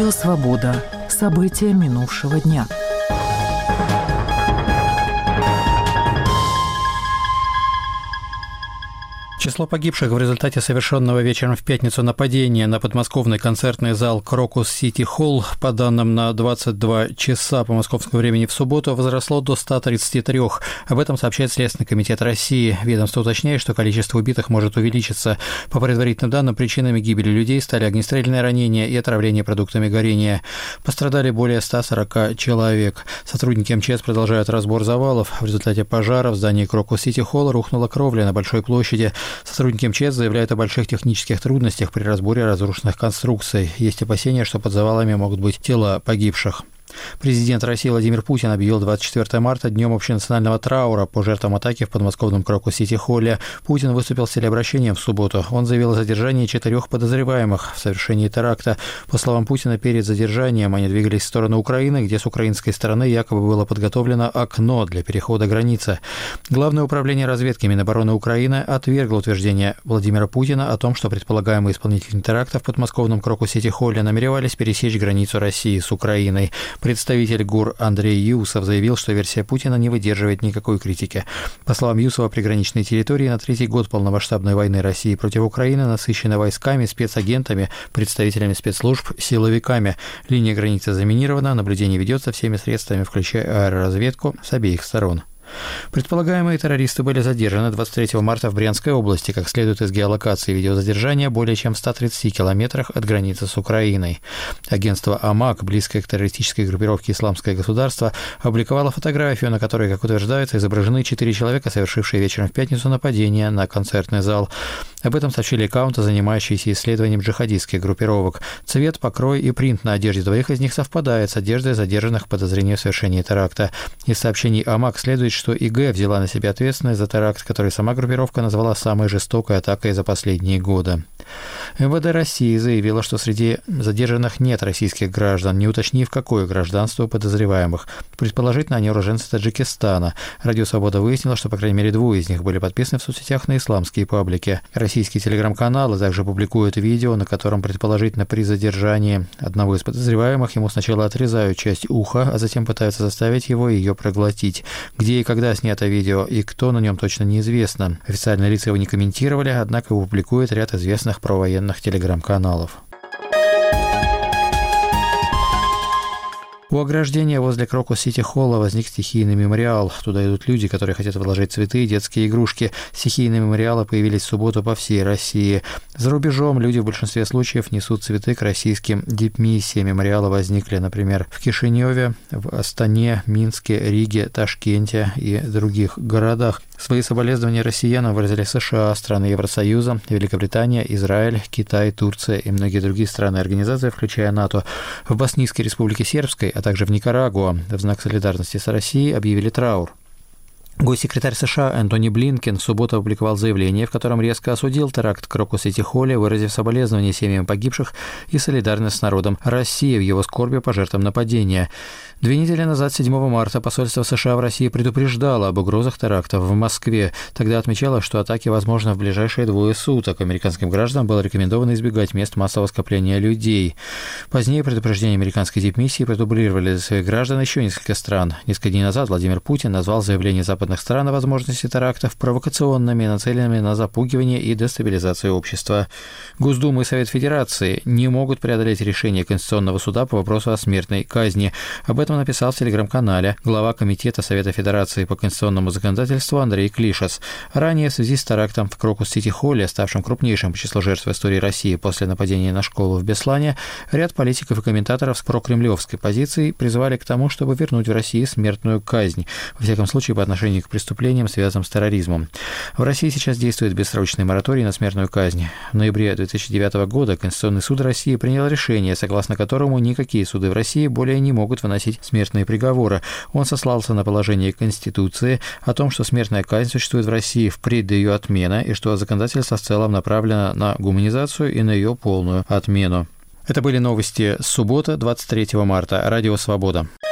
Радио «Свобода». События минувшего дня. Число погибших в результате совершенного вечером в пятницу нападения на подмосковный концертный зал Крокус Сити Холл, по данным на 22 часа по московскому времени в субботу, возросло до 133. Об этом сообщает Следственный комитет России. Ведомство уточняет, что количество убитых может увеличиться. По предварительным данным, причинами гибели людей стали огнестрельные ранения и отравление продуктами горения. Пострадали более 140 человек. Сотрудники МЧС продолжают разбор завалов. В результате пожара в здании Крокус Сити Холл рухнула кровля на Большой площади. Сотрудники МЧС заявляют о больших технических трудностях при разборе разрушенных конструкций. Есть опасения, что под завалами могут быть тела погибших. Президент России Владимир Путин объявил 24 марта днем общенационального траура по жертвам атаки в подмосковном Крокус-Сити-Холле. Путин выступил с телеобращением в субботу. Он заявил о задержании 4 подозреваемых в совершении теракта. По словам Путина, перед задержанием они двигались в сторону Украины, где с украинской стороны якобы было подготовлено окно для перехода границы. Главное управление разведки Минобороны Украины отвергло утверждение Владимира Путина о том, что предполагаемые исполнители теракта в подмосковном Крокус-Сити-Холле намеревались пересечь границу России с Украиной. Представитель ГУР Андрей Юсов заявил, что версия Путина не выдерживает никакой критики. По словам Юсова, приграничные территории на третий год полномасштабной войны России против Украины насыщены войсками, спецагентами, представителями спецслужб, силовиками. Линия границы заминирована, наблюдение ведется всеми средствами, включая аэроразведку с обеих сторон. Предполагаемые террористы были задержаны 23 марта в Брянской области, как следует из геолокации видеозадержания, более чем в 130 километрах от границы с Украиной. Агентство АМАК, близкое к террористической группировке «Исламское государство», опубликовало фотографию, на которой, как утверждается, изображены 4 человека, совершившие вечером в пятницу нападение на концертный зал. Об этом сообщили аккаунты, занимающиеся исследованием джихадистских группировок. Цвет, покрой и принт на одежде двоих из них совпадает с одеждой задержанных в подозрении в совершении теракта. Из сообщений АМАК следует, что ИГ взяла на себя ответственность за теракт, который сама группировка назвала самой жестокой атакой за последние годы. МВД России заявила, что среди задержанных нет российских граждан, не уточнив, какое гражданство у подозреваемых. Предположительно, они уроженцы Таджикистана. Радио «Свобода» выяснило, что, по крайней мере, 2 из них были подписаны в соцсетях на исламские паблики. Российские телеграм-каналы также публикуют видео, на котором, предположительно, при задержании одного из подозреваемых ему сначала отрезают часть уха, а затем пытаются заставить его ее проглотить. Где и когда снято видео и кто на нем точно неизвестно. Официальные лица его не комментировали, однако его публикует ряд известных провоенных телеграм-каналов. У ограждения возле Крокус-Сити-Холла возник стихийный мемориал. Туда идут люди, которые хотят вложить цветы и детские игрушки. Стихийные мемориалы появились в субботу по всей России. За рубежом люди в большинстве случаев несут цветы к российским дипмиссиям. Мемориалы возникли, например, в Кишиневе, в Астане, Минске, Риге, Ташкенте и других городах. Свои соболезнования россиянам выразили США, страны Евросоюза, Великобритания, Израиль, Китай, Турция и многие другие страны и организации, включая НАТО. В Боснийской республике Сербской, а также в Никарагуа в знак солидарности с Россией объявили траур. Госсекретарь США Энтони Блинкен в субботу опубликовал заявление, в котором резко осудил теракт в Крокус-Сити-Холле, выразив соболезнования семьям погибших и солидарность с народом России в его скорби по жертвам нападения. 2 недели назад, 7 марта, посольство США в России предупреждало об угрозах терактов в Москве. Тогда отмечалось, что атаки возможны в ближайшие 2 суток. Американским гражданам было рекомендовано избегать мест массового скопления людей. Позднее предупреждения американской дипмиссии продублировали для своих граждан еще несколько стран. Несколько дней назад Владимир Путин назвал заявление западных стран о возможности терактов провокационными, нацеленными на запугивание и дестабилизацию общества. Госдума и Совет Федерации не могут преодолеть решение Конституционного суда по вопросу о смертной казни. Об этом написал в телеграм-канале глава Комитета Совета Федерации по конституционному законодательству Андрей Клишес. Ранее в связи с терактом в Крокус-Сити-Холле, ставшим крупнейшим по числу жертв в истории России после нападения на школу в Беслане, ряд политиков и комментаторов с прокремлевской позицией призывали к тому, чтобы вернуть в России смертную казнь, во всяком случае по отношению к преступлениям, связанным с терроризмом. В России сейчас действует бессрочный мораторий на смертную казнь. В ноябре 2009 года Конституционный суд России принял решение, согласно которому никакие суды в России более не могут выносить смертные приговоры. Он сослался на положение Конституции о том, что смертная казнь существует в России впредь до ее отмены и что законодательство в целом направлено на гуманизацию и на ее полную отмену. Это были новости с субботы, 23 марта. Радио «Свобода».